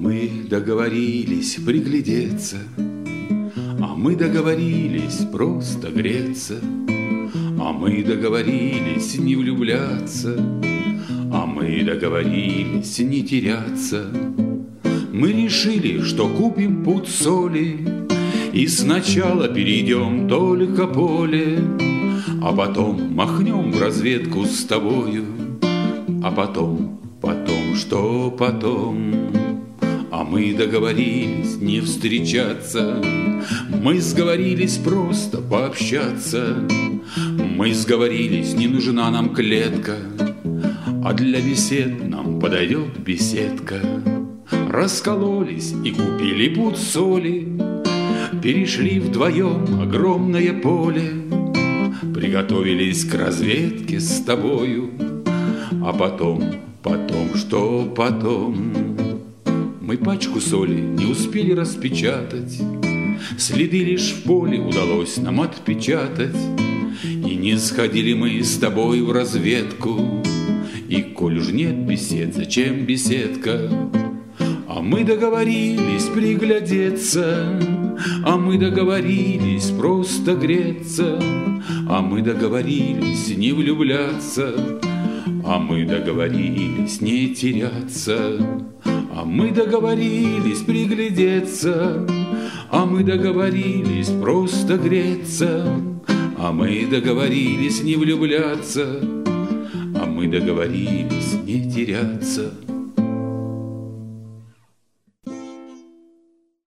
мы договорились приглядеться, а мы договорились просто греться, а мы договорились не влюбляться, а мы договорились не теряться. Мы решили, что купим пуд соли и сначала перейдем только поле, а потом махнем в разведку с тобою, а потом, что потом? А мы договорились не встречаться, мы сговорились просто пообщаться, мы сговорились, не нужна нам клетка, а для бесед нам подойдет беседка. Раскололись и купили пуд соли, перешли вдвоем огромное поле, приготовились к разведке с тобою, а потом, что потом? Мы пачку соли не успели распечатать, следы лишь в поле удалось нам отпечатать, и не сходили мы с тобой в разведку. И коль уж нет бесед, зачем беседка? А мы договорились приглядеться, а мы договорились просто греться, а мы договорились не влюбляться, а мы договорились не теряться, а мы договорились приглядеться, а мы договорились просто греться, а мы договорились не влюбляться, а мы договорились не теряться.